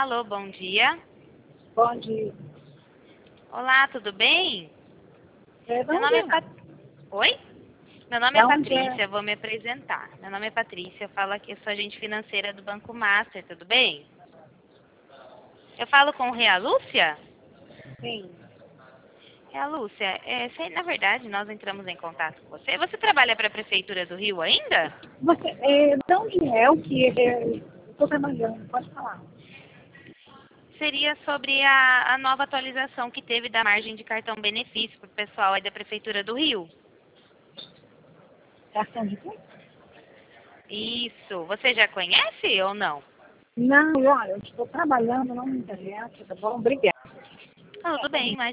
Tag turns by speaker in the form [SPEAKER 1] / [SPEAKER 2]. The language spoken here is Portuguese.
[SPEAKER 1] Alô, bom dia.
[SPEAKER 2] Bom dia.
[SPEAKER 1] Olá, tudo bem?
[SPEAKER 2] Bom
[SPEAKER 1] Meu nome é
[SPEAKER 2] dia.
[SPEAKER 1] Oi? Meu nome é
[SPEAKER 2] Bom
[SPEAKER 1] Patrícia,
[SPEAKER 2] dia.
[SPEAKER 1] vou me apresentar. Meu nome é Patrícia, eu falo aqui, eu sou agente financeira do Banco Master, tudo bem? Eu falo com Rea Lúcia?
[SPEAKER 2] Sim.
[SPEAKER 1] Rea Lúcia, na verdade, nós entramos em contato com você. Você trabalha para a Prefeitura do Rio ainda?
[SPEAKER 2] Você, de onde é o que estou trabalhando? Pode falar.
[SPEAKER 1] Seria sobre a nova atualização que teve da margem de cartão benefício para o pessoal aí da Prefeitura do Rio.
[SPEAKER 2] Cartão de quê?
[SPEAKER 1] Isso. Você já conhece ou não?
[SPEAKER 2] Não, olha, eu estou trabalhando, não me interessa, tá bom? Obrigada.
[SPEAKER 1] Tudo bem, mas